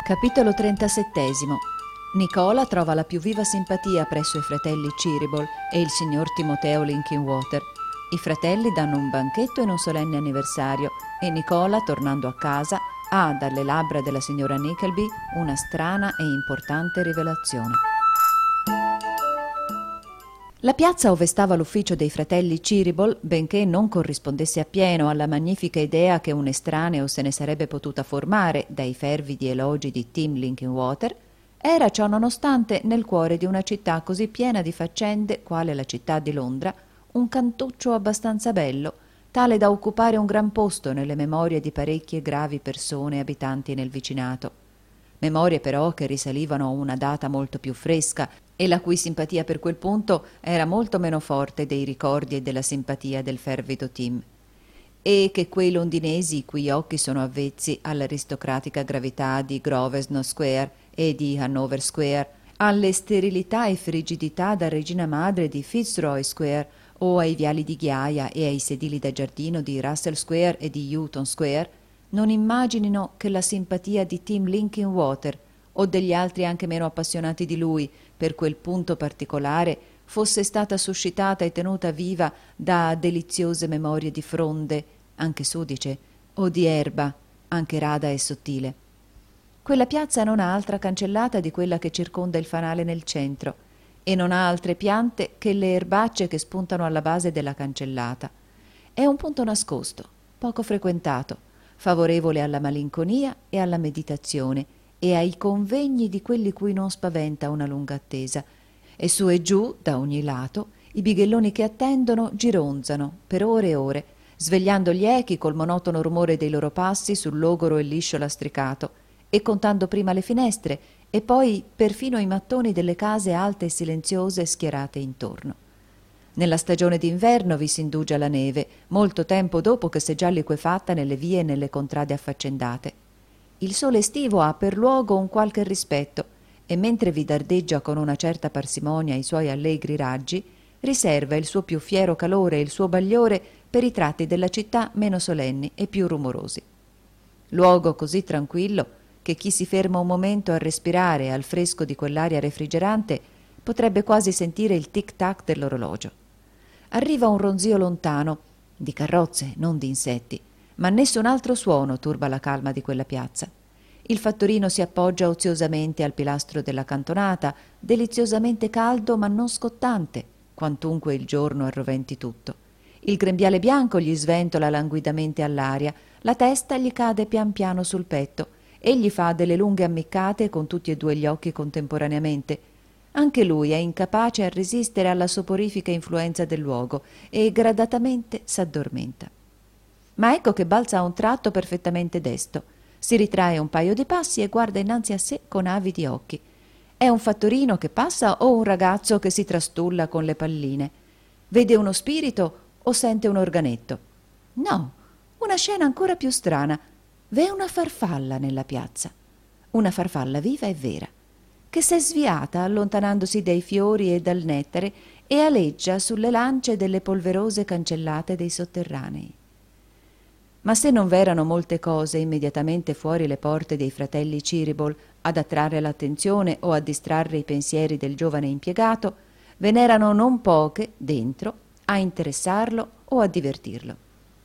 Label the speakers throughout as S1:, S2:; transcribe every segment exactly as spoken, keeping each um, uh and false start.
S1: Capitolo trentasettesimo. Nicola trova la più viva simpatia presso i fratelli Cheeryble e il signor Timoteo Linkinwater. I fratelli danno un banchetto in un solenne anniversario e Nicola, tornando a casa, ha dalle labbra della signora Nickleby una strana e importante rivelazione. La piazza ove stava l'ufficio dei fratelli Cheeryble, benché non corrispondesse appieno alla magnifica idea che un estraneo se ne sarebbe potuta formare dai fervidi elogi di Tim Linkinwater, era ciò nonostante nel cuore di una città così piena di faccende quale la città di Londra un cantuccio abbastanza bello, tale da occupare un gran posto nelle memorie di parecchie gravi persone abitanti nel vicinato. Memorie però che risalivano a una data molto più fresca e la cui simpatia per quel punto era molto meno forte dei ricordi e della simpatia del fervido Tim, e che quei londinesi i cui occhi sono avvezzi all'aristocratica gravità di Grosvenor Square e di Hanover Square, alle sterilità e frigidità da regina madre di Fitzroy Square o ai viali di ghiaia e ai sedili da giardino di Russell Square e di Euston Square, non immaginino che la simpatia di Tim Linkinwater o degli altri anche meno appassionati di lui per quel punto particolare fosse stata suscitata e tenuta viva da deliziose memorie di fronde, anche sudice, o di erba, anche rada e sottile. Quella piazza non ha altra cancellata di quella che circonda il fanale nel centro, e non ha altre piante che le erbacce che spuntano alla base della cancellata. È un punto nascosto, poco frequentato, favorevole alla malinconia e alla meditazione e ai convegni di quelli cui non spaventa una lunga attesa, e su e giù, da ogni lato, i bighelloni che attendono gironzano per ore e ore, svegliando gli echi col monotono rumore dei loro passi sul logoro e liscio lastricato, e contando prima le finestre e poi perfino i mattoni delle case alte e silenziose schierate intorno. Nella stagione d'inverno vi s'indugia la neve, molto tempo dopo che s'è già liquefatta nelle vie e nelle contrade affaccendate. Il sole estivo ha per luogo un qualche rispetto e mentre vi dardeggia con una certa parsimonia i suoi allegri raggi, riserva il suo più fiero calore e il suo bagliore per i tratti della città meno solenni e più rumorosi. Luogo così tranquillo che chi si ferma un momento a respirare al fresco di quell'aria refrigerante potrebbe quasi sentire il tic-tac dell'orologio. Arriva un ronzio lontano, di carrozze, non di insetti, ma nessun altro suono turba la calma di quella piazza. Il fattorino si appoggia oziosamente al pilastro della cantonata, deliziosamente caldo ma non scottante, quantunque il giorno arroventi tutto. Il grembiale bianco gli sventola languidamente all'aria, la testa gli cade pian piano sul petto, egli fa delle lunghe ammiccate con tutti e due gli occhi contemporaneamente. Anche lui è incapace a resistere alla soporifica influenza del luogo e gradatamente s'addormenta. Ma ecco che balza a un tratto perfettamente desto. Si ritrae un paio di passi e guarda innanzi a sé con avidi occhi. È un fattorino che passa o un ragazzo che si trastulla con le palline? Vede uno spirito o sente un organetto? No, una scena ancora più strana. V'è una farfalla nella piazza, una farfalla viva e vera, che s'è sviata allontanandosi dai fiori e dal nettare e aleggia sulle lance delle polverose cancellate dei sotterranei. Ma se non v'erano molte cose immediatamente fuori le porte dei fratelli Cheeryble ad attrarre l'attenzione o a distrarre i pensieri del giovane impiegato, ve n'erano non poche dentro a interessarlo o a divertirlo.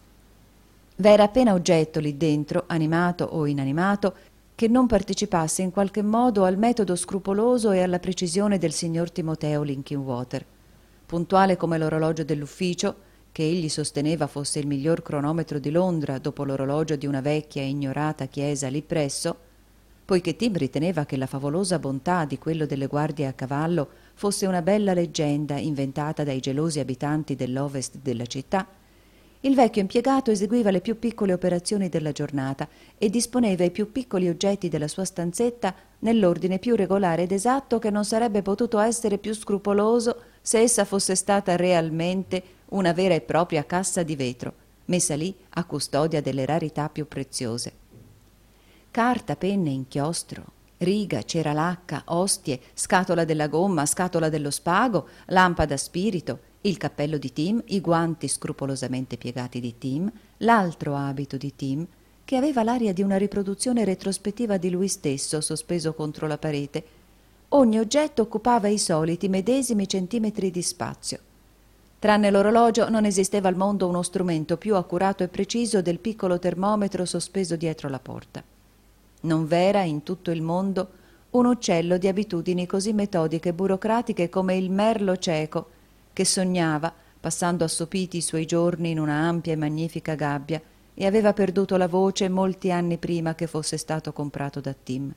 S1: V'era appena oggetto lì dentro, animato o inanimato, che non partecipasse in qualche modo al metodo scrupoloso e alla precisione del signor Timoteo Linkinwater. Puntuale come l'orologio dell'ufficio, che egli sosteneva fosse il miglior cronometro di Londra dopo l'orologio di una vecchia e ignorata chiesa lì presso, poiché Tim riteneva che la favolosa bontà di quello delle guardie a cavallo fosse una bella leggenda inventata dai gelosi abitanti dell'ovest della città, il vecchio impiegato eseguiva le più piccole operazioni della giornata e disponeva i più piccoli oggetti della sua stanzetta nell'ordine più regolare ed esatto che non sarebbe potuto essere più scrupoloso se essa fosse stata realmente una vera e propria cassa di vetro, messa lì a custodia delle rarità più preziose. Carta, penne, inchiostro, riga, cera lacca, ostie, scatola della gomma, scatola dello spago, lampada spirito, il cappello di Tim, i guanti scrupolosamente piegati di Tim, l'altro abito di Tim, che aveva l'aria di una riproduzione retrospettiva di lui stesso sospeso contro la parete. Ogni oggetto occupava i soliti medesimi centimetri di spazio. Tranne l'orologio non esisteva al mondo uno strumento più accurato e preciso del piccolo termometro sospeso dietro la porta. Non v'era in tutto il mondo un uccello di abitudini così metodiche e burocratiche come il merlo cieco, che sognava, passando assopiti i suoi giorni in una ampia e magnifica gabbia, e aveva perduto la voce molti anni prima che fosse stato comprato da Tim.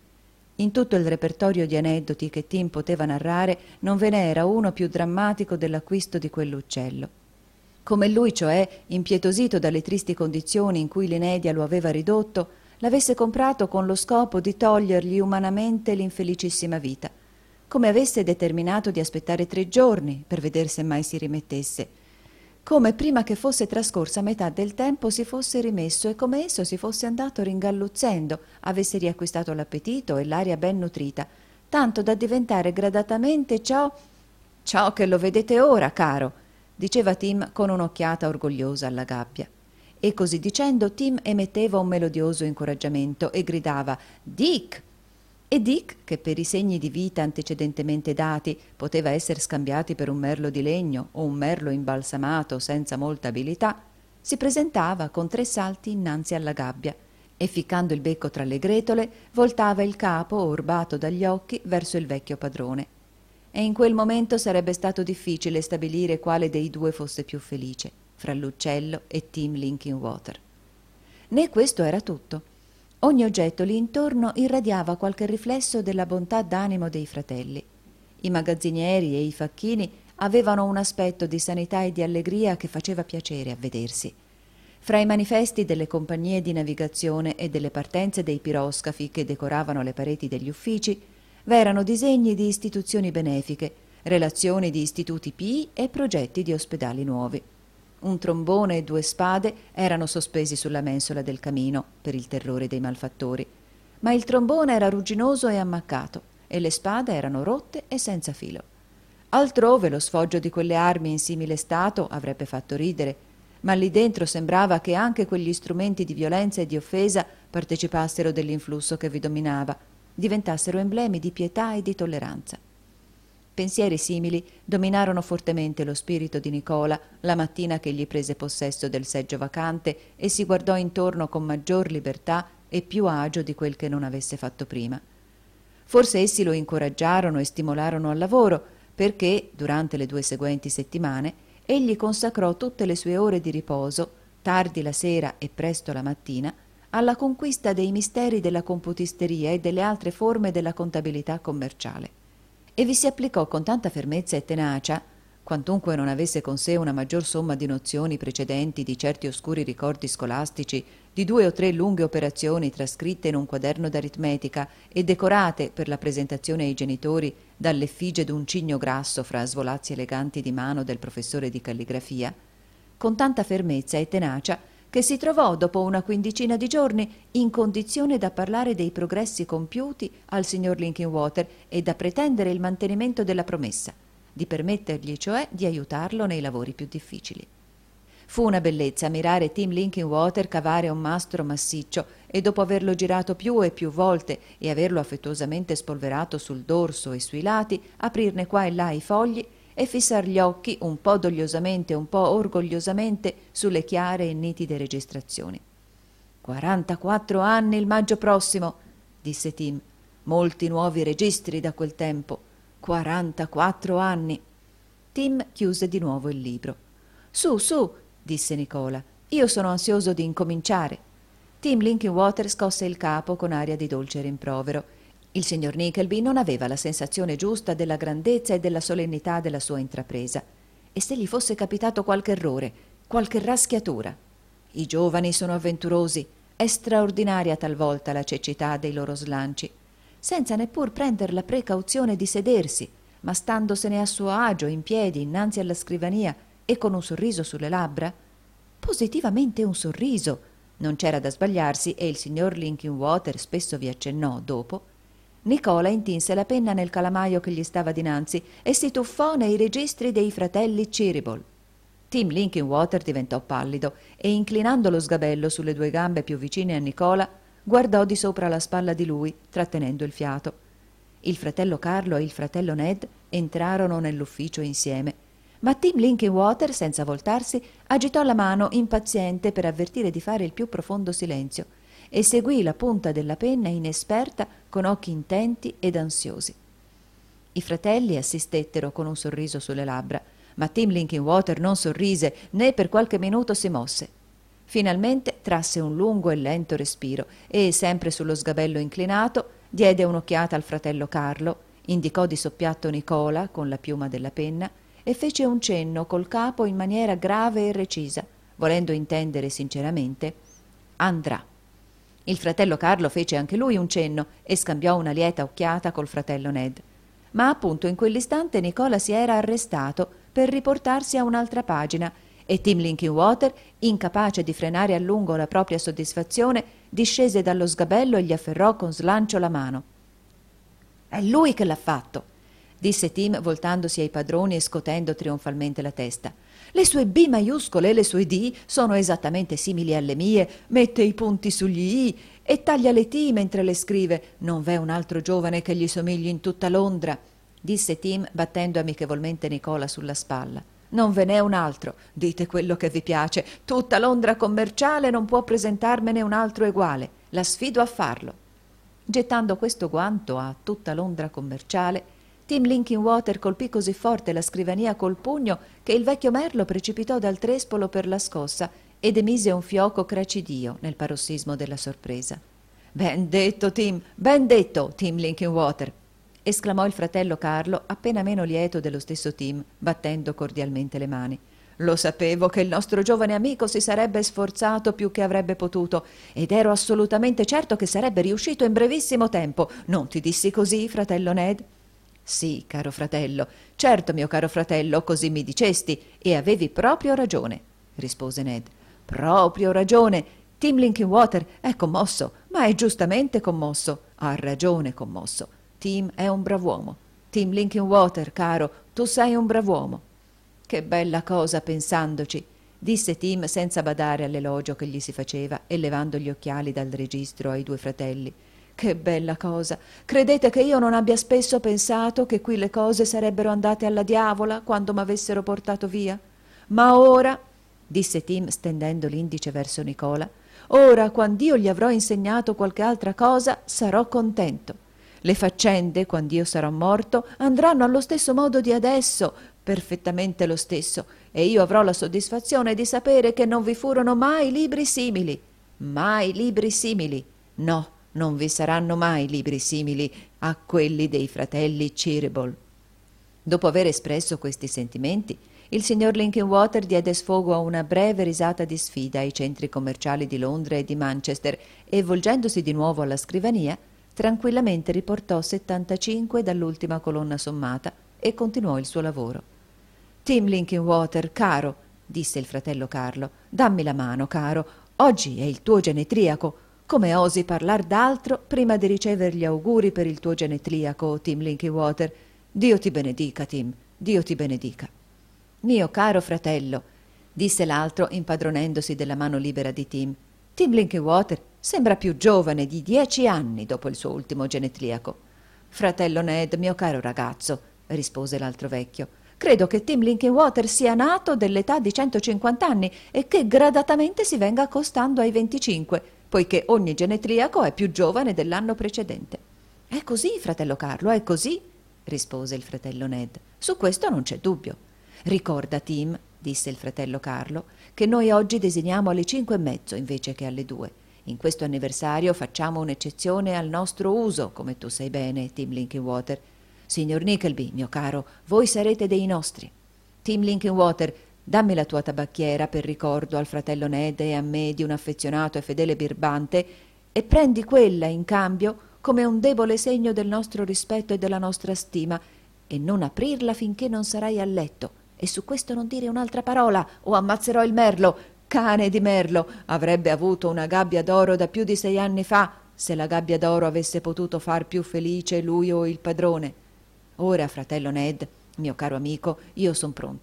S1: In tutto il repertorio di aneddoti che Tim poteva narrare non ve n'era uno più drammatico dell'acquisto di quell'uccello. Come lui, cioè, impietosito dalle tristi condizioni in cui l'inedia lo aveva ridotto, l'avesse comprato con lo scopo di togliergli umanamente l'infelicissima vita, come avesse determinato di aspettare tre giorni per vedere se mai si rimettesse, come prima che fosse trascorsa metà del tempo si fosse rimesso e come esso si fosse andato ringalluzzendo, avesse riacquistato l'appetito e l'aria ben nutrita, tanto da diventare gradatamente ciò, ciò che lo vedete ora, caro, diceva Tim con un'occhiata orgogliosa alla gabbia. E così dicendo Tim emetteva un melodioso incoraggiamento e gridava «Dick!». E Dick, che per i segni di vita antecedentemente dati poteva essere scambiati per un merlo di legno o un merlo imbalsamato senza molta abilità, si presentava con tre salti innanzi alla gabbia e, ficcando il becco tra le gretole, voltava il capo, orbato dagli occhi, verso il vecchio padrone. E in quel momento sarebbe stato difficile stabilire quale dei due fosse più felice, fra l'uccello e Tim Linkinwater. Né questo era tutto. Ogni oggetto lì intorno irradiava qualche riflesso della bontà d'animo dei fratelli. I magazzinieri e i facchini avevano un aspetto di sanità e di allegria che faceva piacere a vedersi. Fra i manifesti delle compagnie di navigazione e delle partenze dei piroscafi che decoravano le pareti degli uffici, v'erano disegni di istituzioni benefiche, relazioni di istituti pii e progetti di ospedali nuovi. Un trombone e due spade erano sospesi sulla mensola del camino per il terrore dei malfattori, ma il trombone era rugginoso e ammaccato e le spade erano rotte e senza filo. Altrove lo sfoggio di quelle armi in simile stato avrebbe fatto ridere, ma lì dentro sembrava che anche quegli strumenti di violenza e di offesa partecipassero dell'influsso che vi dominava, diventassero emblemi di pietà e di tolleranza. Pensieri simili dominarono fortemente lo spirito di Nicola la mattina che gli prese possesso del seggio vacante e si guardò intorno con maggior libertà e più agio di quel che non avesse fatto prima. Forse essi lo incoraggiarono e stimolarono al lavoro, perché, durante le due seguenti settimane, egli consacrò tutte le sue ore di riposo, tardi la sera e presto la mattina, alla conquista dei misteri della computisteria e delle altre forme della contabilità commerciale. E vi si applicò con tanta fermezza e tenacia, quantunque non avesse con sé una maggior somma di nozioni precedenti di certi oscuri ricordi scolastici, di due o tre lunghe operazioni trascritte in un quaderno d'aritmetica e decorate per la presentazione ai genitori dall'effigie d'un cigno grasso fra svolazzi eleganti di mano del professore di calligrafia, con tanta fermezza e tenacia che si trovò dopo una quindicina di giorni in condizione da parlare dei progressi compiuti al signor Linkinwater e da pretendere il mantenimento della promessa, di permettergli cioè di aiutarlo nei lavori più difficili. Fu una bellezza mirare Tim Linkinwater cavare un mastro massiccio e dopo averlo girato più e più volte e averlo affettuosamente spolverato sul dorso e sui lati, aprirne qua e là i fogli e fissar gli occhi un po' dogliosamente e un po' orgogliosamente sulle chiare e nitide registrazioni. «Quarantaquattro anni il maggio prossimo», disse Tim. «Molti nuovi registri da quel tempo. Quarantaquattro anni». Tim chiuse di nuovo il libro. «Su, su», disse Nicola, «io sono ansioso di incominciare». Tim Linkinwater scosse il capo con aria di dolce rimprovero. Il signor Nickleby non aveva la sensazione giusta della grandezza e della solennità della sua intrapresa. E se gli fosse capitato qualche errore, qualche raschiatura? I giovani sono avventurosi, è straordinaria talvolta la cecità dei loro slanci, senza neppur prender la precauzione di sedersi, ma standosene a suo agio in piedi innanzi alla scrivania e con un sorriso sulle labbra. Positivamente un sorriso, non c'era da sbagliarsi e il signor Linkinwater spesso vi accennò dopo. Nicola intinse la penna nel calamaio che gli stava dinanzi e si tuffò nei registri dei fratelli Cheeryble. Tim Linkinwater diventò pallido e, inclinando lo sgabello sulle due gambe più vicine a Nicola, guardò di sopra la spalla di lui, trattenendo il fiato. Il fratello Carlo e il fratello Ned entrarono nell'ufficio insieme, ma Tim Linkinwater, senza voltarsi, agitò la mano impaziente per avvertire di fare il più profondo silenzio e seguì la punta della penna inesperta con occhi intenti ed ansiosi. I fratelli assistettero con un sorriso sulle labbra, ma Tim Linkinwater non sorrise né per qualche minuto si mosse. Finalmente trasse un lungo e lento respiro e, sempre sullo sgabello inclinato, diede un'occhiata al fratello Carlo, indicò di soppiatto Nicola con la piuma della penna e fece un cenno col capo in maniera grave e recisa, volendo intendere sinceramente «andrà». Il fratello Carlo fece anche lui un cenno e scambiò una lieta occhiata col fratello Ned. Ma appunto in quell'istante Nicola si era arrestato per riportarsi a un'altra pagina e Tim Linkinwater, incapace di frenare a lungo la propria soddisfazione, discese dallo sgabello e gli afferrò con slancio la mano. «È lui che l'ha fatto», disse Tim voltandosi ai padroni e scotendo trionfalmente la testa. «Le sue B maiuscole e le sue D sono esattamente simili alle mie, mette i punti sugli I e taglia le T mentre le scrive. Non v'è un altro giovane che gli somigli in tutta Londra», disse Tim battendo amichevolmente Nicola sulla spalla. «Non ve n'è un altro, dite quello che vi piace. Tutta Londra commerciale non può presentarmene un altro eguale. La sfido a farlo». Gettando questo guanto a tutta Londra commerciale, Tim Linkinwater colpì così forte la scrivania col pugno che il vecchio merlo precipitò dal trespolo per la scossa ed emise un fioco cracidio nel parossismo della sorpresa. «Ben detto, Tim, ben detto, Tim Linkinwater!» esclamò il fratello Carlo, appena meno lieto dello stesso Tim, battendo cordialmente le mani. «Lo sapevo che il nostro giovane amico si sarebbe sforzato più che avrebbe potuto ed ero assolutamente certo che sarebbe riuscito in brevissimo tempo. Non ti dissi così, fratello Ned?» «Sì, caro fratello, certo, mio caro fratello, così mi dicesti, e avevi proprio ragione», rispose Ned. «Proprio ragione. Tim Linkinwater è commosso, ma è giustamente commosso. Ha ragione commosso. Tim è un brav'uomo. Tim Linkinwater, caro, tu sei un brav'uomo». «Che bella cosa pensandoci», disse Tim senza badare all'elogio che gli si faceva e levando gli occhiali dal registro ai due fratelli. «Che bella cosa! Credete che io non abbia spesso pensato che qui le cose sarebbero andate alla diavola quando m'avessero portato via? Ma ora», disse Tim stendendo l'indice verso Nicola, «ora, quand'io gli avrò insegnato qualche altra cosa, sarò contento. Le faccende, quand'io sarò morto, andranno allo stesso modo di adesso, perfettamente lo stesso, e io avrò la soddisfazione di sapere che non vi furono mai libri simili. Mai libri simili. No, non vi saranno mai libri simili a quelli dei fratelli Cheeryble». Dopo aver espresso questi sentimenti, il signor Linkinwater diede sfogo a una breve risata di sfida ai centri commerciali di Londra e di Manchester e, volgendosi di nuovo alla scrivania, tranquillamente riportò settantacinque dall'ultima colonna sommata e continuò il suo lavoro. «Tim Linkinwater, caro», disse il fratello Carlo, «dammi la mano, caro. Oggi è il tuo genetriaco. Come osi parlar d'altro prima di ricevere gli auguri per il tuo genetriaco, Tim Linkinwater? Dio ti benedica, Tim, Dio ti benedica». «Mio caro fratello», disse l'altro impadronendosi della mano libera di Tim, «Tim Linkinwater sembra più giovane di dieci anni dopo il suo ultimo genetriaco». «Fratello Ned, mio caro ragazzo», rispose l'altro vecchio, «credo che Tim Linkinwater sia nato dell'età di centocinquanta anni e che gradatamente si venga accostando ai venticinque, poiché ogni genetriaco è più giovane dell'anno precedente». «È così, fratello Carlo, è così», rispose il fratello Ned. «Su questo non c'è dubbio». «Ricorda, Tim», disse il fratello Carlo, «che noi oggi designiamo alle cinque e mezzo invece che alle due. In questo anniversario facciamo un'eccezione al nostro uso, come tu sai bene, Tim Linkinwater. Signor Nickleby, mio caro, voi sarete dei nostri. Tim Linkinwater, dammi la tua tabacchiera per ricordo al fratello Ned e a me di un affezionato e fedele birbante e prendi quella in cambio come un debole segno del nostro rispetto e della nostra stima e non aprirla finché non sarai a letto. E su questo non dire un'altra parola o ammazzerò il merlo. Cane di merlo, avrebbe avuto una gabbia d'oro da più di sei anni fa se la gabbia d'oro avesse potuto far più felice lui o il padrone. Ora, fratello Ned, mio caro amico, io son pronto.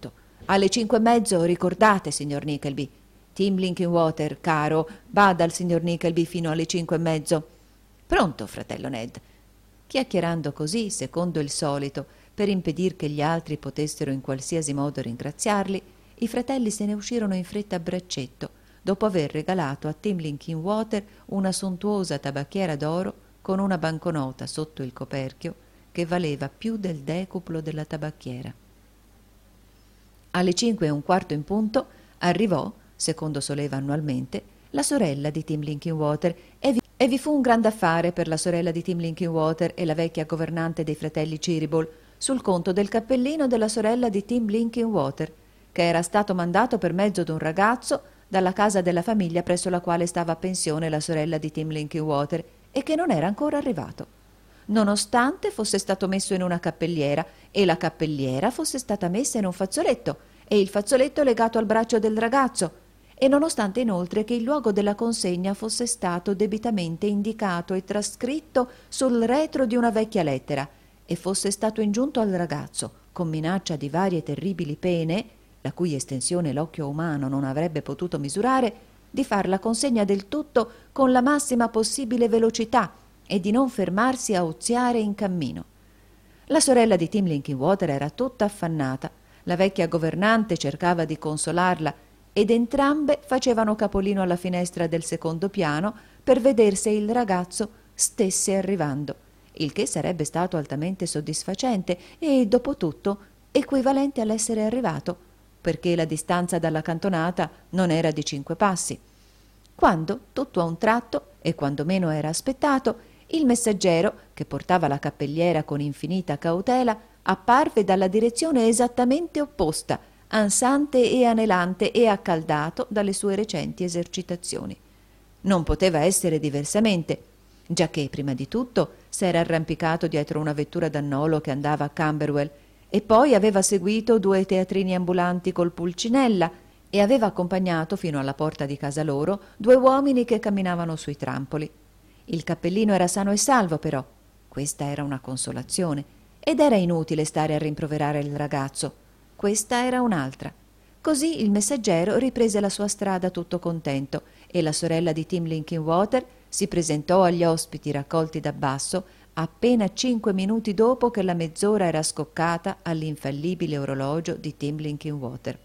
S1: Alle cinque e mezzo, ricordate, signor Nickleby. Tim Linkinwater, caro, bada al signor Nickleby fino alle cinque e mezzo. Pronto, fratello Ned. Chiacchierando così, secondo il solito, per impedir che gli altri potessero in qualsiasi modo ringraziarli, i fratelli se ne uscirono in fretta a braccetto, dopo aver regalato a Tim Linkinwater una sontuosa tabacchiera d'oro con una banconota sotto il coperchio che valeva più del decuplo della tabacchiera. Alle cinque e un quarto in punto arrivò, secondo soleva annualmente, la sorella di Tim Linkinwater e vi, e vi fu un grande affare per la sorella di Tim Linkinwater e la vecchia governante dei fratelli Cheeryble sul conto del cappellino della sorella di Tim Linkinwater, che era stato mandato per mezzo d'un ragazzo dalla casa della famiglia presso la quale stava a pensione la sorella di Tim Linkinwater e che non era ancora arrivato, nonostante fosse stato messo in una cappelliera e la cappelliera fosse stata messa in un fazzoletto e il fazzoletto legato al braccio del ragazzo, e nonostante inoltre che il luogo della consegna fosse stato debitamente indicato e trascritto sul retro di una vecchia lettera e fosse stato ingiunto al ragazzo, con minaccia di varie terribili pene, la cui estensione l'occhio umano non avrebbe potuto misurare, di far la consegna del tutto con la massima possibile velocità e di non fermarsi a oziare in cammino. La sorella di Tim Linkinwater era tutta affannata, la vecchia governante cercava di consolarla ed entrambe facevano capolino alla finestra del secondo piano per vedere se il ragazzo stesse arrivando, il che sarebbe stato altamente soddisfacente e, dopo tutto, equivalente all'essere arrivato, perché la distanza dalla cantonata non era di cinque passi. Quando, tutto a un tratto, e quando meno era aspettato, il messaggero, che portava la cappelliera con infinita cautela, apparve dalla direzione esattamente opposta, ansante e anelante e accaldato dalle sue recenti esercitazioni. Non poteva essere diversamente, giacché prima di tutto s'era arrampicato dietro una vettura d'annolo che andava a Camberwell e poi aveva seguito due teatrini ambulanti col pulcinella e aveva accompagnato fino alla porta di casa loro due uomini che camminavano sui trampoli. Il cappellino era sano e salvo, però. Questa era una consolazione. Ed era inutile stare a rimproverare il ragazzo. Questa era un'altra. Così il messaggero riprese la sua strada tutto contento e la sorella di Tim Linkinwater si presentò agli ospiti raccolti da basso appena cinque minuti dopo che la mezz'ora era scoccata all'infallibile orologio di Tim Linkinwater.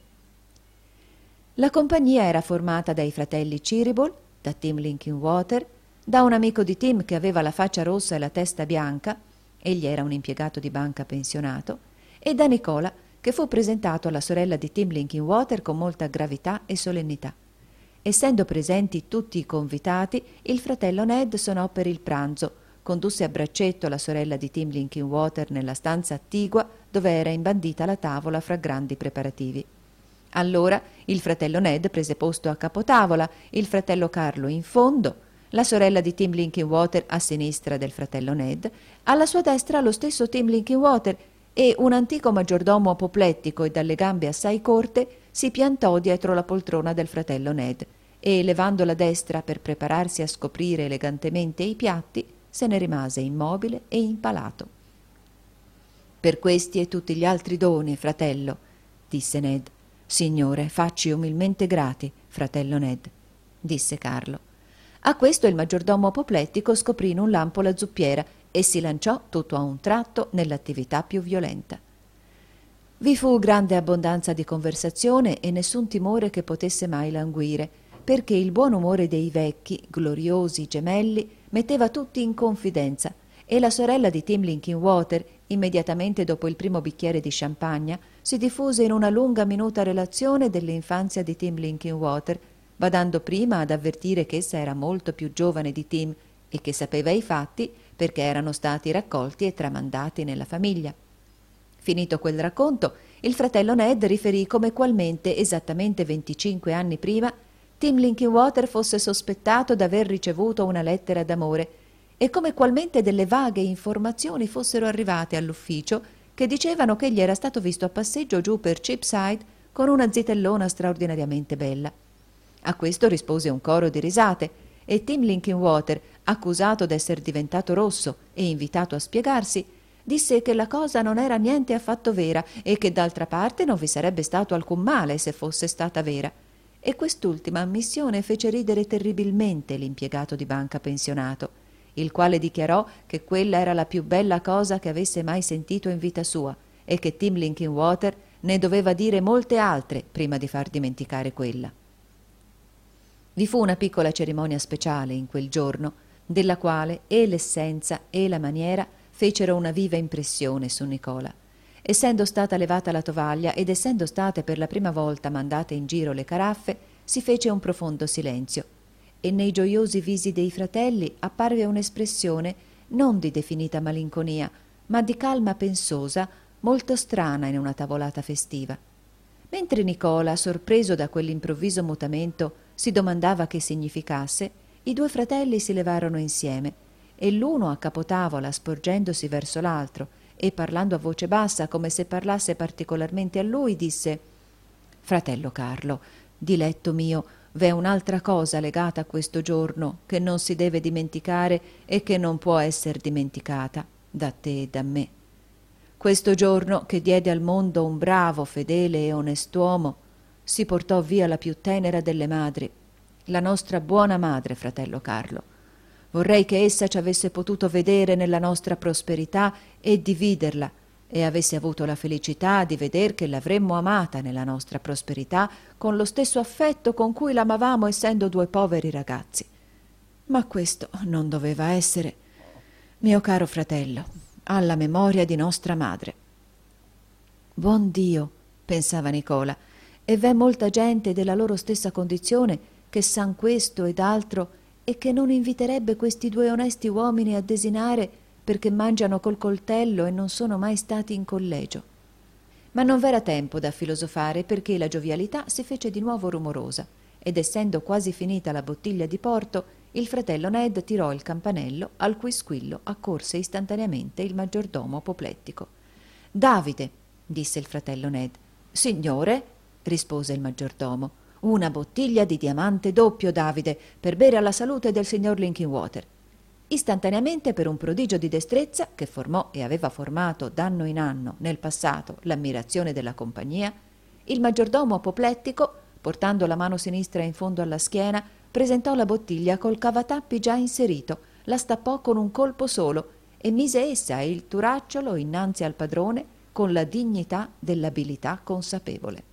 S1: La compagnia era formata dai fratelli Cheeryble, da Tim Linkinwater, da un amico di Tim che aveva la faccia rossa e la testa bianca, egli era un impiegato di banca pensionato, e da Nicola, che fu presentato alla sorella di Tim Linkinwater con molta gravità e solennità. Essendo presenti tutti i convitati, il fratello Ned sonò per il pranzo, condusse a braccetto la sorella di Tim Linkinwater nella stanza attigua dove era imbandita la tavola fra grandi preparativi. Allora il fratello Ned prese posto a capotavola, il fratello Carlo in fondo, la sorella di Tim Linkinwater a sinistra del fratello Ned, alla sua destra lo stesso Tim Linkinwater e un antico maggiordomo apoplettico e dalle gambe assai corte si piantò dietro la poltrona del fratello Ned e, levando la destra per prepararsi a scoprire elegantemente i piatti, se ne rimase immobile e impalato. «Per questi e tutti gli altri doni, fratello», disse Ned. «Signore, facci umilmente grati, fratello Ned», disse Carlo. A questo il maggiordomo apoplettico scoprì in un lampo la zuppiera e si lanciò tutto a un tratto nell'attività più violenta. Vi fu grande abbondanza di conversazione e nessun timore che potesse mai languire, perché il buon umore dei vecchi, gloriosi gemelli metteva tutti in confidenza e la sorella di Tim Linkinwater, immediatamente dopo il primo bicchiere di champagne, si diffuse in una lunga minuta relazione dell'infanzia di Tim Linkinwater, badando prima ad avvertire che essa era molto più giovane di Tim e che sapeva i fatti perché erano stati raccolti e tramandati nella famiglia. Finito quel racconto, il fratello Ned riferì come qualmente, esattamente venticinque anni prima, Tim Linkinwater fosse sospettato d'aver ricevuto una lettera d'amore e come qualmente delle vaghe informazioni fossero arrivate all'ufficio che dicevano che egli era stato visto a passeggio giù per Cheapside con una zitellona straordinariamente bella. A questo rispose un coro di risate e Tim Linkinwater, accusato d'esser diventato rosso e invitato a spiegarsi, Disse che la cosa non era niente affatto vera e che d'altra parte non vi sarebbe stato alcun male se fosse stata vera. E quest'ultima ammissione fece ridere terribilmente l'impiegato di banca pensionato, il quale dichiarò che quella era la più bella cosa che avesse mai sentito in vita sua e che Tim Linkinwater ne doveva dire molte altre prima di far dimenticare quella. Vi fu una piccola cerimonia speciale in quel giorno, della quale e l'essenza e la maniera fecero una viva impressione su Nicola. Essendo stata levata la tovaglia ed essendo state per la prima volta mandate in giro le caraffe, si fece un profondo silenzio e nei gioiosi visi dei fratelli apparve un'espressione non di definita malinconia, ma di calma pensosa, molto strana in una tavolata festiva. Mentre Nicola, sorpreso da quell'improvviso mutamento, si domandava che significasse, i due fratelli si levarono insieme e l'uno a capotavola, sporgendosi verso l'altro e parlando a voce bassa come se parlasse particolarmente a lui, disse: «Fratello Carlo, diletto mio, v'è un'altra cosa legata a questo giorno che non si deve dimenticare e che non può esser dimenticata da te e da me. Questo giorno che diede al mondo un bravo, fedele e onest'uomo, si portò via la più tenera delle madri, la nostra buona madre, fratello Carlo. Vorrei che essa ci avesse potuto vedere nella nostra prosperità e dividerla, e avesse avuto la felicità di veder che l'avremmo amata nella nostra prosperità con lo stesso affetto con cui l'amavamo essendo due poveri ragazzi. Ma questo non doveva essere. Mio caro fratello, alla memoria di nostra madre». «Buon Dio», pensava Nicola, «e v'è molta gente della loro stessa condizione che san questo ed altro e che non inviterebbe questi due onesti uomini a desinare perché mangiano col coltello e non sono mai stati in collegio». Ma non v'era tempo da filosofare perché la giovialità si fece di nuovo rumorosa ed essendo quasi finita la bottiglia di porto, il fratello Ned tirò il campanello al cui squillo accorse istantaneamente il maggiordomo apoplettico. «Davide», disse il fratello Ned. «Signore», rispose il maggiordomo, «una bottiglia di diamante doppio, Davide, per bere alla salute del signor Linkinwater». Istantaneamente, per un prodigio di destrezza che formò e aveva formato d'anno in anno nel passato l'ammirazione della compagnia, il maggiordomo apoplettico, portando la mano sinistra in fondo alla schiena, presentò la bottiglia col cavatappi già inserito, la stappò con un colpo solo e mise essa e il turacciolo innanzi al padrone con la dignità dell'abilità consapevole.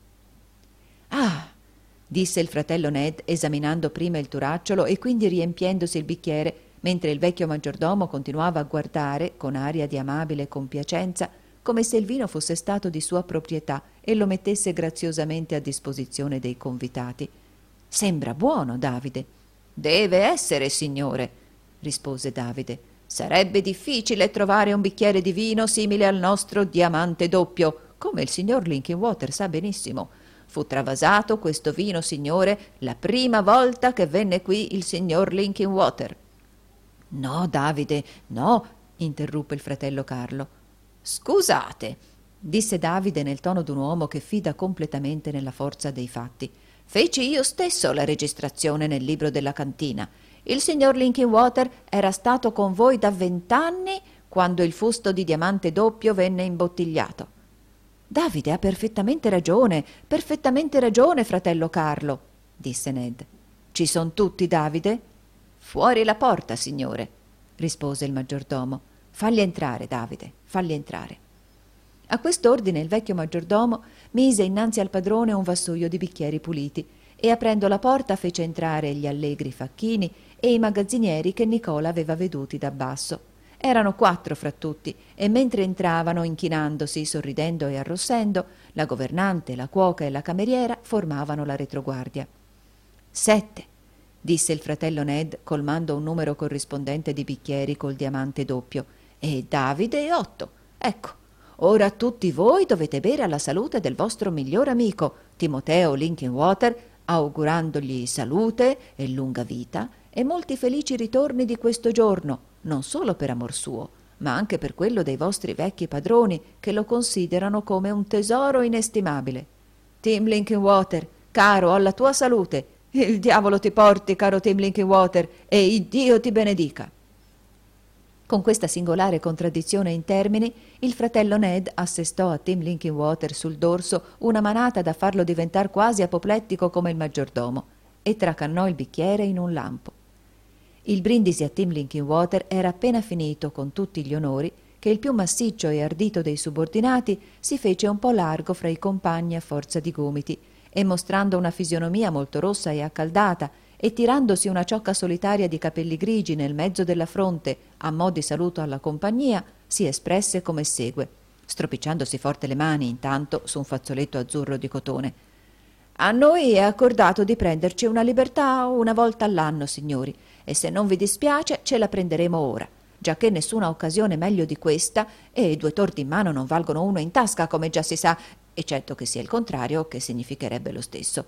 S1: «Ah!» disse il fratello Ned, esaminando prima il turacciolo e quindi riempiendosi il bicchiere, mentre il vecchio maggiordomo continuava a guardare, con aria di amabile compiacenza, come se il vino fosse stato di sua proprietà e lo mettesse graziosamente a disposizione dei convitati. «Sembra buono, Davide». «Deve essere, signore», rispose Davide. «Sarebbe difficile trovare un bicchiere di vino simile al nostro diamante doppio, come il signor Linkinwater sa benissimo. Fu travasato questo vino, signore, la prima volta che venne qui il signor Linkinwater». «No, Davide, no», interruppe il fratello Carlo. «Scusate», disse Davide nel tono d'un uomo che fida completamente nella forza dei fatti. «Feci io stesso la registrazione nel libro della cantina. Il signor Linkinwater era stato con voi da vent'anni quando il fusto di diamante doppio venne imbottigliato». «Davide ha perfettamente ragione, perfettamente ragione, fratello Carlo», disse Ned. «Ci son tutti, Davide?» «Fuori la porta, signore», rispose il maggiordomo. «Fagli entrare, Davide, fagli entrare». A quest'ordine il vecchio maggiordomo mise innanzi al padrone un vassoio di bicchieri puliti e aprendo la porta fece entrare gli allegri facchini e i magazzinieri che Nicola aveva veduti da basso. Erano quattro fra tutti e mentre entravano, inchinandosi, sorridendo e arrossendo, la governante, la cuoca e la cameriera formavano la retroguardia. «Sette», disse il fratello Ned, colmando un numero corrispondente di bicchieri col diamante doppio, «e Davide e otto. Ecco, ora tutti voi dovete bere alla salute del vostro miglior amico, Timoteo Linkinwater, augurandogli salute e lunga vita e molti felici ritorni di questo giorno, non solo per amor suo, ma anche per quello dei vostri vecchi padroni, che lo considerano come un tesoro inestimabile. Tim Linkinwater, caro, alla tua salute. Il diavolo ti porti, caro Tim Linkinwater, e Iddio ti benedica». Con questa singolare contraddizione in termini, il fratello Ned assestò a Tim Linkinwater sul dorso una manata da farlo diventare quasi apoplettico come il maggiordomo e tracannò il bicchiere in un lampo. Il brindisi a Tim Linkinwater era appena finito con tutti gli onori che il più massiccio e ardito dei subordinati si fece un po' largo fra i compagni a forza di gomiti e, mostrando una fisionomia molto rossa e accaldata e tirandosi una ciocca solitaria di capelli grigi nel mezzo della fronte a mo' di saluto alla compagnia, si espresse come segue, stropicciandosi forte le mani intanto su un fazzoletto azzurro di cotone. «A noi è accordato di prenderci una libertà una volta all'anno, signori, e se non vi dispiace ce la prenderemo ora, giacché nessuna occasione meglio di questa, e due torti in mano non valgono uno in tasca, come già si sa, eccetto che sia il contrario, che significherebbe lo stesso».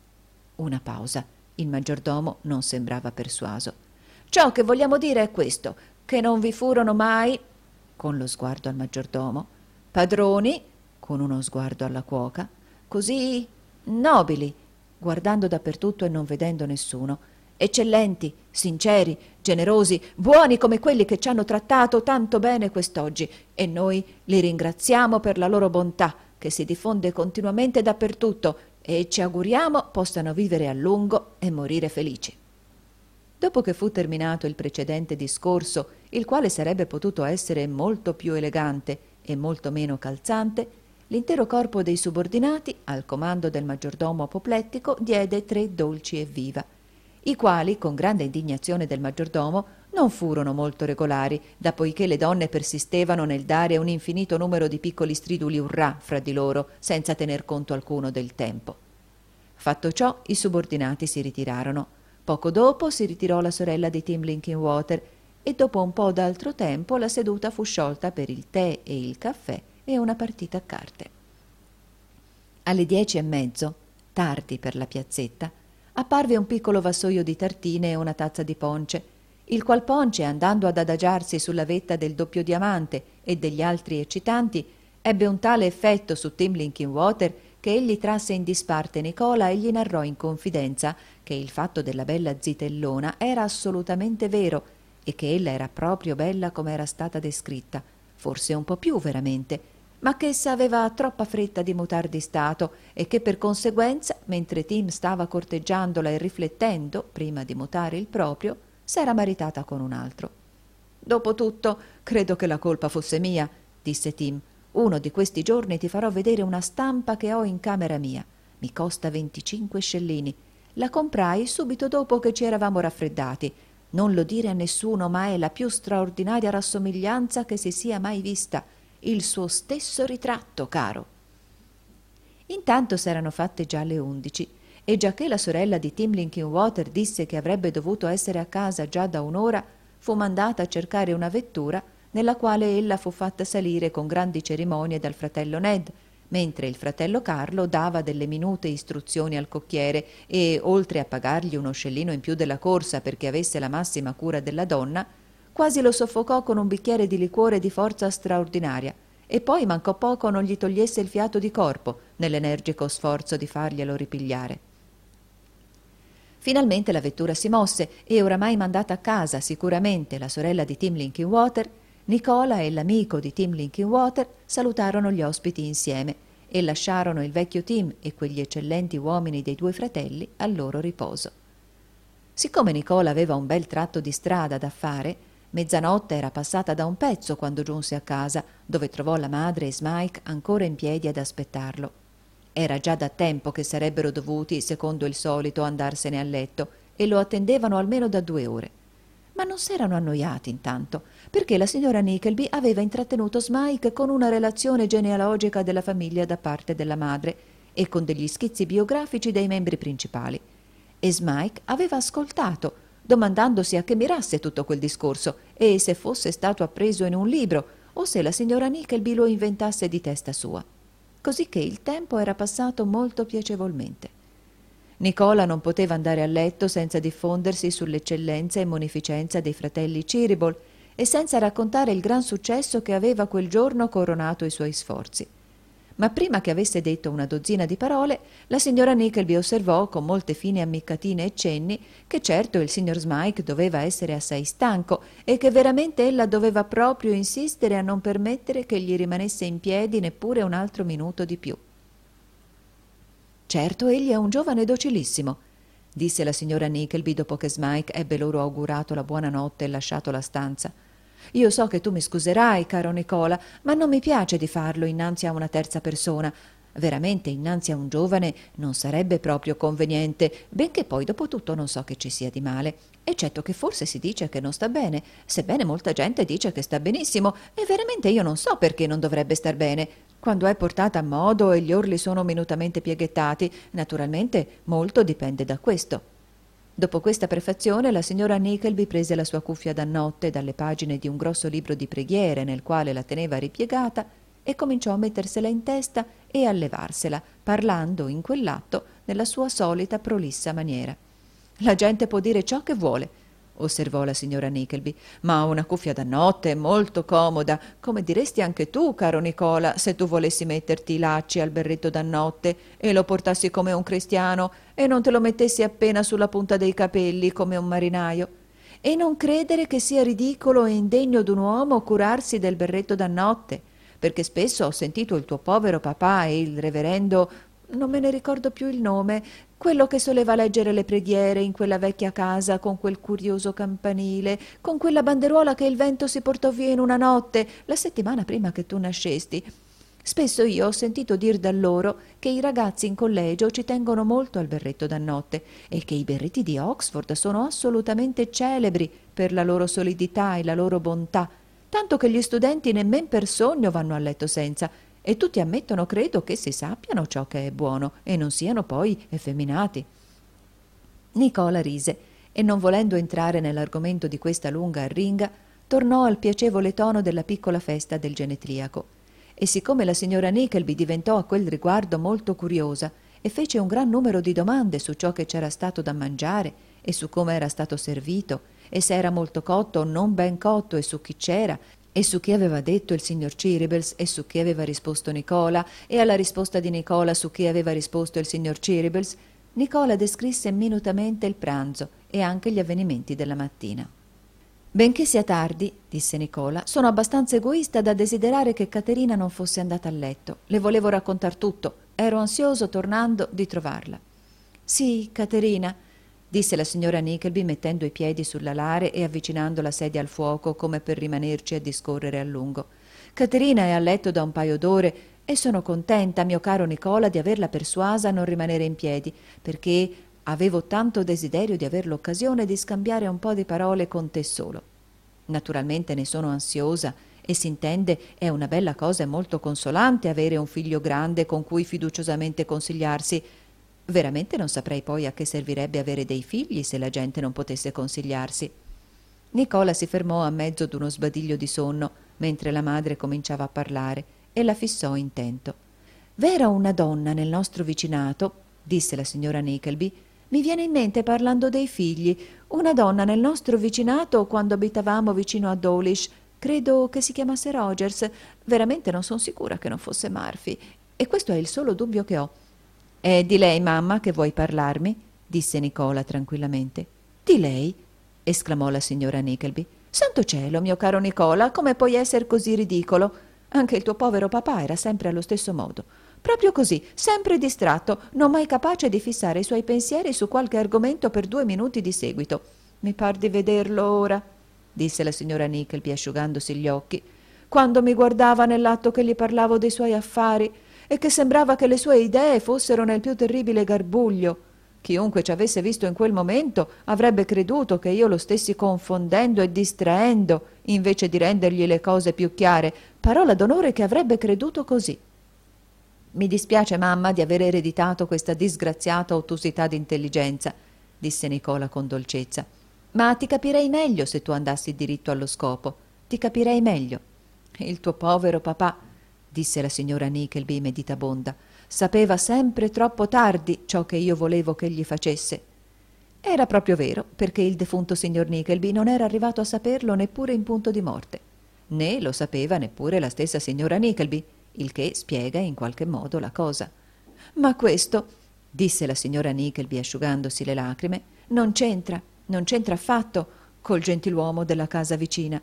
S1: Una pausa. Il maggiordomo non sembrava persuaso. «Ciò che vogliamo dire è questo, che non vi furono mai», con lo sguardo al maggiordomo, «padroni», con uno sguardo alla cuoca, «così nobili», guardando dappertutto e non vedendo nessuno, «eccellenti, sinceri, generosi, buoni come quelli che ci hanno trattato tanto bene quest'oggi, e noi li ringraziamo per la loro bontà, che si diffonde continuamente dappertutto, e ci auguriamo possano vivere a lungo e morire felici». Dopo che fu terminato il precedente discorso, il quale sarebbe potuto essere molto più elegante e molto meno calzante, l'intero corpo dei subordinati, al comando del maggiordomo apoplettico, diede tre dolci evviva, i quali, con grande indignazione del maggiordomo, non furono molto regolari, da poiché le donne persistevano nel dare un infinito numero di piccoli striduli urrà fra di loro, senza tener conto alcuno del tempo. Fatto ciò, i subordinati si ritirarono. Poco dopo si ritirò la sorella di Tim Linkinwater e dopo un po' d'altro tempo la seduta fu sciolta per il tè e il caffè e una partita a carte. Alle dieci e mezzo, tardi per la piazzetta, apparve un piccolo vassoio di tartine e una tazza di ponce, il qual ponce, andando ad adagiarsi sulla vetta del doppio diamante e degli altri eccitanti, ebbe un tale effetto su Tim Linkinwater che egli trasse in disparte Nicola e gli narrò in confidenza che il fatto della bella zitellona era assolutamente vero e che ella era proprio bella come era stata descritta, forse un po' più veramente, ma che essa aveva troppa fretta di mutar di stato e che per conseguenza, mentre Tim stava corteggiandola e riflettendo, prima di mutare il proprio, s'era maritata con un altro. «Dopotutto, credo che la colpa fosse mia», disse Tim. «Uno di questi giorni ti farò vedere una stampa che ho in camera mia. Mi costa venticinque scellini. La comprai subito dopo che ci eravamo raffreddati. Non lo dire a nessuno, ma è la più straordinaria rassomiglianza che si sia mai vista. Il suo stesso ritratto, caro». Intanto s'erano fatte già le undici e giacché la sorella di Tim Linkinwater disse che avrebbe dovuto essere a casa già da un'ora, fu mandata a cercare una vettura nella quale ella fu fatta salire con grandi cerimonie dal fratello Ned, mentre il fratello Carlo dava delle minute istruzioni al cocchiere e, oltre a pagargli uno scellino in più della corsa perché avesse la massima cura della donna, quasi lo soffocò con un bicchiere di liquore di forza straordinaria e poi mancò poco non gli togliesse il fiato di corpo nell'energico sforzo di farglielo ripigliare. Finalmente la vettura si mosse e, oramai mandata a casa sicuramente la sorella di Tim Linkinwater, Nicola e l'amico di Tim Linkinwater salutarono gli ospiti insieme e lasciarono il vecchio Tim e quegli eccellenti uomini dei due fratelli al loro riposo. Siccome Nicola aveva un bel tratto di strada da fare, mezzanotte era passata da un pezzo quando giunse a casa, dove trovò la madre e Smike ancora in piedi ad aspettarlo. Era già da tempo che sarebbero dovuti, secondo il solito, andarsene a letto e lo attendevano almeno da due ore. Ma non s'erano annoiati intanto, perché la signora Nickleby aveva intrattenuto Smike con una relazione genealogica della famiglia da parte della madre e con degli schizzi biografici dei membri principali. E Smike aveva ascoltato, domandandosi a che mirasse tutto quel discorso e se fosse stato appreso in un libro o se la signora Nickleby lo inventasse di testa sua. Cosicché il tempo era passato molto piacevolmente. Nicola non poteva andare a letto senza diffondersi sull'eccellenza e munificenza dei fratelli Cheeryble e senza raccontare il gran successo che aveva quel giorno coronato i suoi sforzi. Ma prima che avesse detto una dozzina di parole, la signora Nickleby osservò con molte fine ammiccatine e cenni che certo il signor Smike doveva essere assai stanco e che veramente ella doveva proprio insistere a non permettere che gli rimanesse in piedi neppure un altro minuto di più. «Certo, egli è un giovane docilissimo», disse la signora Nickleby dopo che Smike ebbe loro augurato la buonanotte e lasciato la stanza. «Io so che tu mi scuserai, caro Nicola, ma non mi piace di farlo innanzi a una terza persona. Veramente innanzi a un giovane non sarebbe proprio conveniente, benché poi dopo tutto non so che ci sia di male, eccetto che forse si dice che non sta bene, sebbene molta gente dice che sta benissimo, e veramente io non so perché non dovrebbe star bene. Quando è portata a modo e gli orli sono minutamente pieghettati, naturalmente molto dipende da questo». Dopo questa prefazione la signora Nickleby prese la sua cuffia da notte dalle pagine di un grosso libro di preghiere nel quale la teneva ripiegata e cominciò a mettersela in testa e a levarsela, parlando in quell'atto nella sua solita prolissa maniera. «La gente può dire ciò che vuole», osservò la signora Nickleby, «ma una cuffia da notte è molto comoda, come diresti anche tu, caro Nicola, se tu volessi metterti i lacci al berretto da notte e lo portassi come un cristiano e non te lo mettessi appena sulla punta dei capelli come un marinaio. E non credere che sia ridicolo e indegno d'un uomo curarsi del berretto da notte, perché spesso ho sentito il tuo povero papà e il reverendo, non me ne ricordo più il nome, quello che soleva leggere le preghiere in quella vecchia casa con quel curioso campanile, con quella banderuola che il vento si portò via in una notte, la settimana prima che tu nascesti. Spesso io ho sentito dir da loro che i ragazzi in collegio ci tengono molto al berretto da notte e che i berretti di Oxford sono assolutamente celebri per la loro solidità e la loro bontà, tanto che gli studenti nemmen per sogno vanno a letto senza, e tutti ammettono, credo, che si sappiano ciò che è buono e non siano poi effeminati». Nicola rise e, non volendo entrare nell'argomento di questa lunga arringa, tornò al piacevole tono della piccola festa del genetriaco. E siccome la signora Nickleby diventò a quel riguardo molto curiosa e fece un gran numero di domande su ciò che c'era stato da mangiare e su come era stato servito e se era molto cotto o non ben cotto e su chi c'era e su chi aveva detto il signor Cheerybles e su chi aveva risposto Nicola e alla risposta di Nicola su chi aveva risposto il signor Cheerybles, Nicola descrisse minutamente il pranzo e anche gli avvenimenti della mattina. «Benché sia tardi», disse Nicola, «sono abbastanza egoista da desiderare che Caterina non fosse andata a letto. Le volevo raccontar tutto. Ero ansioso, tornando, di trovarla». «Sì, Caterina», disse la signora Nickleby mettendo i piedi sull'alare e avvicinando la sedia al fuoco come per rimanerci a discorrere a lungo. «Caterina è a letto da un paio d'ore e sono contenta, mio caro Nicola, di averla persuasa a non rimanere in piedi, perché avevo tanto desiderio di aver l'occasione di scambiare un po' di parole con te solo. Naturalmente ne sono ansiosa e s'intende è una bella cosa e molto consolante avere un figlio grande con cui fiduciosamente consigliarsi. Veramente non saprei poi a che servirebbe avere dei figli se la gente non potesse consigliarsi». Nicola si fermò a mezzo d'uno sbadiglio di sonno mentre la madre cominciava a parlare e la fissò intento. «V'era una donna nel nostro vicinato», disse la signora Nickleby, «mi viene in mente parlando dei figli, una donna nel nostro vicinato quando abitavamo vicino a Dawlish, credo che si chiamasse Rogers, veramente non son sicura che non fosse Murphy, e questo è il solo dubbio che ho». «È di lei, mamma, che vuoi parlarmi?» disse Nicola tranquillamente. «Di lei?» esclamò la signora Nickleby. «Santo cielo, mio caro Nicola, come puoi essere così ridicolo? Anche il tuo povero papà era sempre allo stesso modo. Proprio così, sempre distratto, non mai capace di fissare i suoi pensieri su qualche argomento per due minuti di seguito. Mi par di vederlo ora», disse la signora Nickleby asciugandosi gli occhi, «quando mi guardava nell'atto che gli parlavo dei suoi affari e che sembrava che le sue idee fossero nel più terribile garbuglio. Chiunque ci avesse visto in quel momento avrebbe creduto che io lo stessi confondendo e distraendo invece di rendergli le cose più chiare, parola d'onore che avrebbe creduto così». «Mi dispiace, mamma, di aver ereditato questa disgraziata ottusità d'intelligenza», disse Nicola con dolcezza, «ma ti capirei meglio se tu andassi diritto allo scopo. Ti capirei meglio». «Il tuo povero papà», disse la signora Nickleby meditabonda, «sapeva sempre troppo tardi ciò che io volevo che gli facesse». Era proprio vero, perché il defunto signor Nickleby non era arrivato a saperlo neppure in punto di morte. Né lo sapeva neppure la stessa signora Nickleby, il che spiega in qualche modo la cosa. «Ma questo», disse la signora Nickleby asciugandosi le lacrime, «non c'entra, non c'entra affatto col gentiluomo della casa vicina».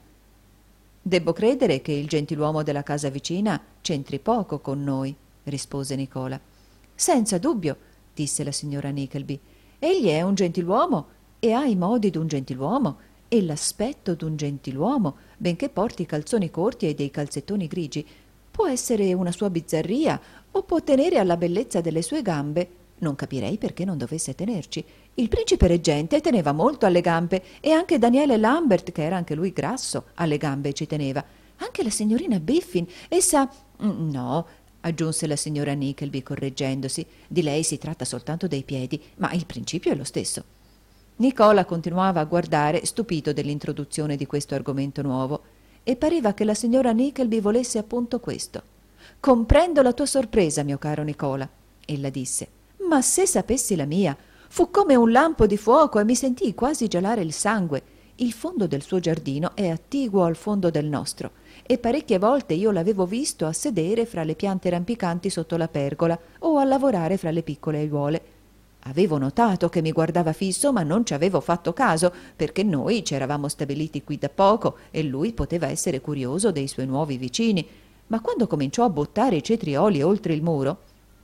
S1: «Debbo credere che il gentiluomo della casa vicina c'entri poco con noi», rispose Nicola. «Senza dubbio», disse la signora Nickleby. «Egli è un gentiluomo e ha i modi d'un gentiluomo e l'aspetto d'un gentiluomo, benché porti i calzoni corti e dei calzettoni grigi. Può essere una sua bizzarria o può tenere alla bellezza delle sue gambe. Non capirei perché non dovesse tenerci. Il principe reggente teneva molto alle gambe e anche Daniele Lambert, che era anche lui grasso, alle gambe ci teneva. Anche la signorina Biffin, essa... no, aggiunse la signora Nickleby correggendosi, di lei si tratta soltanto dei piedi, ma il principio è lo stesso. Nicola continuava a guardare, stupito dell'introduzione di questo argomento nuovo, e pareva che la signora Nickleby volesse appunto questo. «Comprendo la tua sorpresa, mio caro Nicola», ella disse, «ma se sapessi la mia, fu come un lampo di fuoco e mi sentii quasi gelare il sangue. Il fondo del suo giardino è attiguo al fondo del nostro, e parecchie volte io l'avevo visto a sedere fra le piante rampicanti sotto la pergola o a lavorare fra le piccole aiuole. Avevo notato che mi guardava fisso, ma non ci avevo fatto caso, perché noi ci eravamo stabiliti qui da poco e lui poteva essere curioso dei suoi nuovi vicini. Ma quando cominciò a buttare i cetrioli oltre il muro...»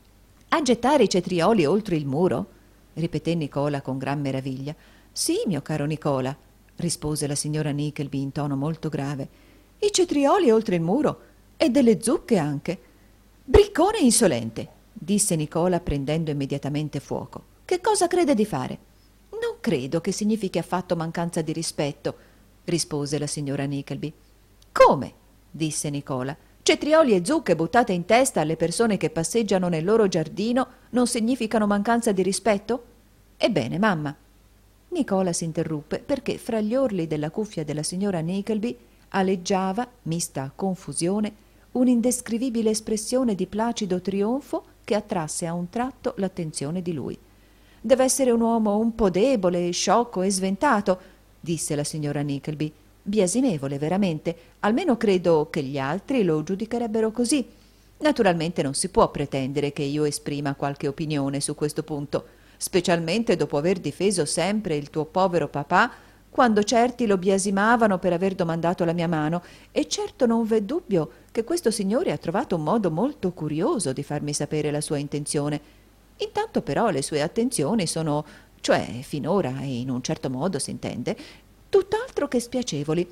S1: «A gettare i cetrioli oltre il muro?» ripeté Nicola con gran meraviglia. «Sì, mio caro Nicola», rispose la signora Nickleby in tono molto grave. «I cetrioli oltre il muro e delle zucche anche». «Briccone insolente», disse Nicola prendendo immediatamente fuoco. «Che cosa crede di fare?» «Non credo che significhi affatto mancanza di rispetto», rispose la signora Nickleby. «Come?» disse Nicola. «Cetrioli e zucche buttate in testa alle persone che passeggiano nel loro giardino non significano mancanza di rispetto?» «Ebbene, mamma». Nicola s'interruppe perché fra gli orli della cuffia della signora Nickleby aleggiava, mista a confusione, un'indescrivibile espressione di placido trionfo che attrasse a un tratto l'attenzione di lui. «Deve essere un uomo un po' debole, sciocco e sventato», disse la signora Nickleby. «Biasimevole, veramente. Almeno credo che gli altri lo giudicherebbero così. Naturalmente non si può pretendere che io esprima qualche opinione su questo punto, specialmente dopo aver difeso sempre il tuo povero papà quando certi lo biasimavano per aver domandato la mia mano, e certo non v'è dubbio che questo signore ha trovato un modo molto curioso di farmi sapere la sua intenzione. Intanto però le sue attenzioni sono, cioè finora e in un certo modo s'intende, tutt'altro che spiacevoli,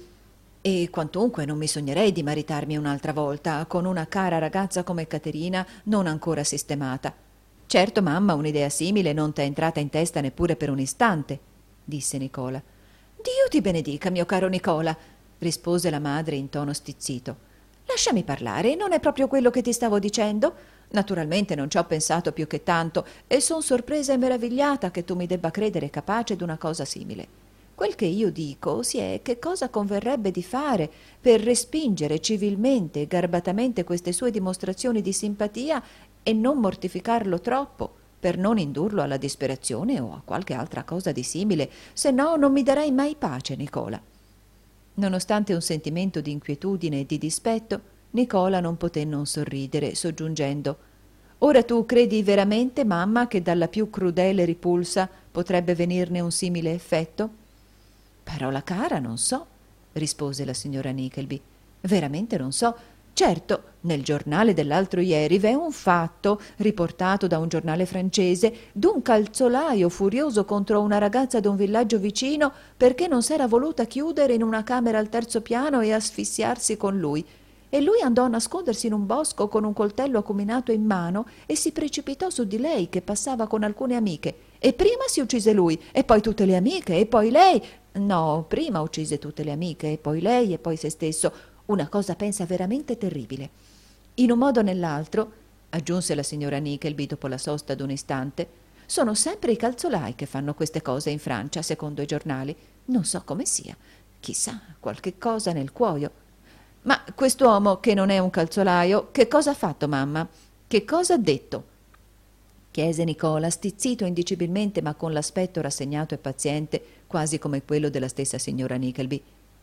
S1: e quantunque non mi sognerei di maritarmi un'altra volta con una cara ragazza come Caterina non ancora sistemata. Certo, mamma, un'idea simile non t'è entrata in testa neppure per un istante», disse Nicola. «Dio ti benedica, mio caro Nicola», rispose la madre in tono stizzito. «Lasciami parlare, non è proprio quello che ti stavo dicendo? Naturalmente non ci ho pensato più che tanto e son sorpresa e meravigliata che tu mi debba credere capace d'una cosa simile. Quel che io dico si è che cosa converrebbe di fare per respingere civilmente e garbatamente queste sue dimostrazioni di simpatia e non mortificarlo troppo, per non indurlo alla disperazione o a qualche altra cosa di simile, se no non mi darei mai pace, Nicola». Nonostante un sentimento di inquietudine e di dispetto, Nicola non poté non sorridere, soggiungendo: «Ora tu credi veramente, mamma, che dalla più crudele ripulsa potrebbe venirne un simile effetto?» «Parola cara, non so», rispose la signora Nickleby. «Veramente non so. Certo, nel giornale dell'altro ieri v'è un fatto, riportato da un giornale francese, d'un calzolaio furioso contro una ragazza d'un villaggio vicino perché non s'era voluta chiudere in una camera al terzo piano e asfissiarsi con lui. E lui andò a nascondersi in un bosco con un coltello acuminato in mano e si precipitò su di lei che passava con alcune amiche. E prima si uccise lui, e poi tutte le amiche, e poi lei. No, prima uccise tutte le amiche, e poi lei, e poi se stesso. Una cosa, pensa, veramente terribile. In un modo o nell'altro», aggiunse la signora Nickleby dopo la sosta d'un istante, «sono sempre i calzolai che fanno queste cose in Francia, secondo i giornali. Non so come sia. Chissà, qualche cosa nel cuoio. Ma quest'uomo, che non è un calzolaio, che cosa ha fatto, mamma? Che cosa ha detto?» chiese Nicola, stizzito indicibilmente, ma con l'aspetto rassegnato e paziente, quasi come quello della stessa signora Nickleby.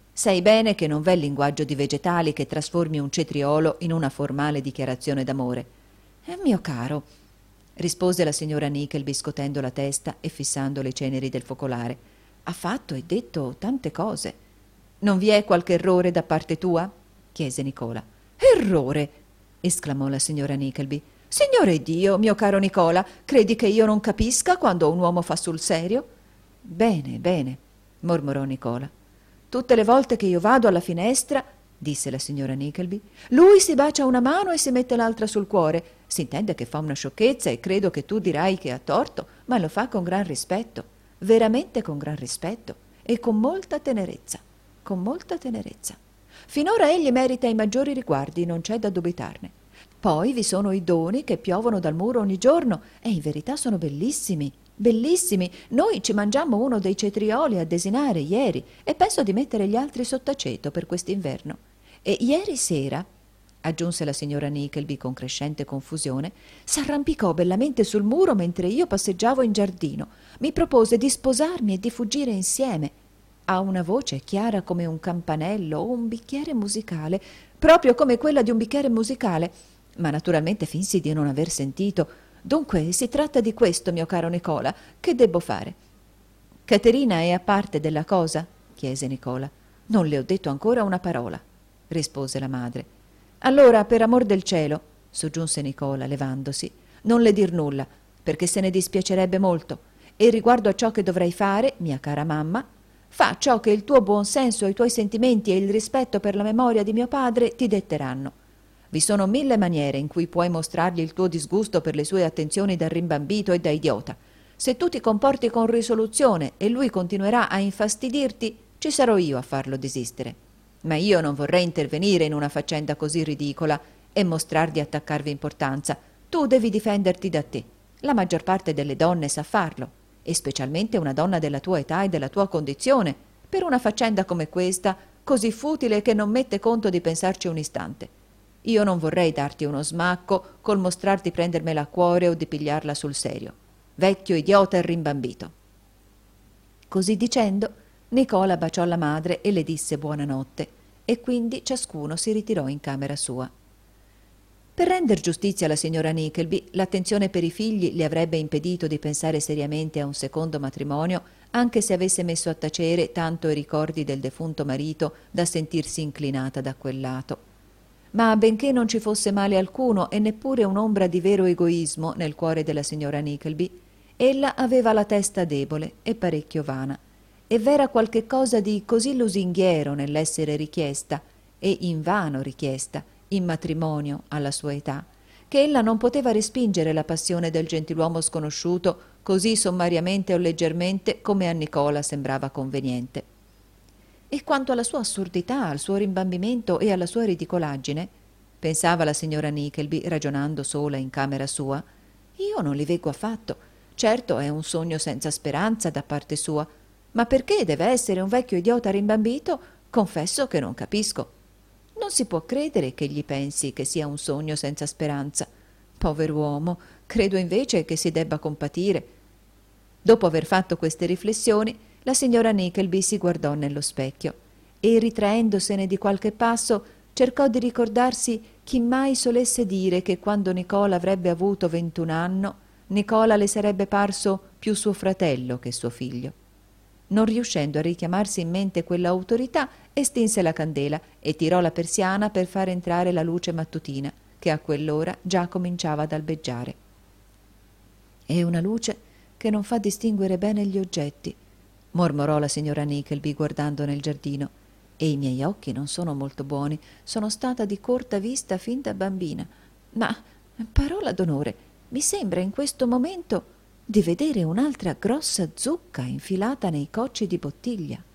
S1: Sai bene che non v'è linguaggio di vegetali che trasformi un cetriolo in una formale dichiarazione d'amore. Eh, mio caro, rispose la signora Nickleby scotendo la testa e fissando le ceneri del focolare, ha fatto e detto tante cose. Non vi è qualche errore da parte tua? Chiese Nicola. Errore! Esclamò la signora Nickleby. Signore Dio, mio caro Nicola, credi che io non capisca quando un uomo fa sul serio? Bene, bene, mormorò Nicola. Tutte le volte che io vado alla finestra, disse la signora Nickleby, lui si bacia una mano e si mette l'altra sul cuore. Si intende che fa una sciocchezza e credo che tu dirai che ha torto, ma lo fa con gran rispetto, veramente con gran rispetto e con molta tenerezza, con molta tenerezza. Finora egli merita i maggiori riguardi, non c'è da dubitarne. Poi vi sono i doni che piovono dal muro ogni giorno e in verità sono bellissimi. Bellissimi, noi ci mangiammo uno dei cetrioli a desinare ieri e penso di mettere gli altri sott'aceto per quest'inverno. E ieri sera, aggiunse la signora Nickleby con crescente confusione, s'arrampicò bellamente sul muro mentre io passeggiavo in giardino. Mi propose di sposarmi e di fuggire insieme. Ha una voce chiara come un campanello o un bicchiere musicale, proprio come quella di un bicchiere musicale, ma naturalmente finsi di non aver sentito. Dunque si tratta di questo, mio caro Nicola. Che debbo fare? Caterina è a parte della cosa? Chiese Nicola. Non le ho detto ancora una parola, rispose la madre. Allora, per amor del cielo, soggiunse Nicola levandosi, non le dir nulla, perché se ne dispiacerebbe molto. E riguardo a ciò che dovrai fare, mia cara mamma, fa ciò che il tuo buon senso, i tuoi sentimenti e il rispetto per la memoria di mio padre ti detteranno. Vi sono mille maniere in cui puoi mostrargli il tuo disgusto per le sue attenzioni da rimbambito e da idiota. Se tu ti comporti con risoluzione e lui continuerà a infastidirti, ci sarò io a farlo desistere. Ma io non vorrei intervenire in una faccenda così ridicola e mostrar di attaccarvi importanza. Tu devi difenderti da te. La maggior parte delle donne sa farlo, e specialmente una donna della tua età e della tua condizione, per una faccenda come questa, così futile che non mette conto di pensarci un istante. Io non vorrei darti uno smacco col mostrarti prendermela a cuore o di pigliarla sul serio. Vecchio idiota e rimbambito. Così dicendo, Nicola baciò la madre e le disse buonanotte, e quindi ciascuno si ritirò in camera sua. Per render giustizia alla signora Nickleby, l'attenzione per i figli le avrebbe impedito di pensare seriamente a un secondo matrimonio, anche se avesse messo a tacere tanto i ricordi del defunto marito da sentirsi inclinata da quel lato. Ma benché non ci fosse male alcuno e neppure un'ombra di vero egoismo nel cuore della signora Nickleby, ella aveva la testa debole e parecchio vana, e v'era qualche cosa di così lusinghiero nell'essere richiesta, e invano richiesta, in matrimonio alla sua età, che ella non poteva respingere la passione del gentiluomo sconosciuto così sommariamente o leggermente come a Nicola sembrava conveniente. E quanto alla sua assurdità, al suo rimbambimento e alla sua ridicolaggine, pensava la signora Nickleby ragionando sola in camera sua, io non li veggo affatto. Certo è un sogno senza speranza da parte sua, ma perché deve essere un vecchio idiota rimbambito, confesso che non capisco. Non si può credere che gli pensi che sia un sogno senza speranza. Pover'uomo, credo invece che si debba compatire. Dopo aver fatto queste riflessioni, la signora Nickleby si guardò nello specchio e, ritraendosene di qualche passo, cercò di ricordarsi chi mai solesse dire che quando Nicola avrebbe avuto ventun anno, Nicola le sarebbe parso più suo fratello che suo figlio. Non riuscendo a richiamarsi in mente quell'autorità, estinse la candela e tirò la persiana per far entrare la luce mattutina, che a quell'ora già cominciava ad albeggiare. È una luce che non fa distinguere bene gli oggetti, mormorò la signora Nickleby guardando nel giardino, e i miei occhi non sono molto buoni, sono stata di corta vista fin da bambina, ma, parola d'onore, mi sembra in questo momento di vedere un'altra grossa zucca infilata nei cocci di bottiglia.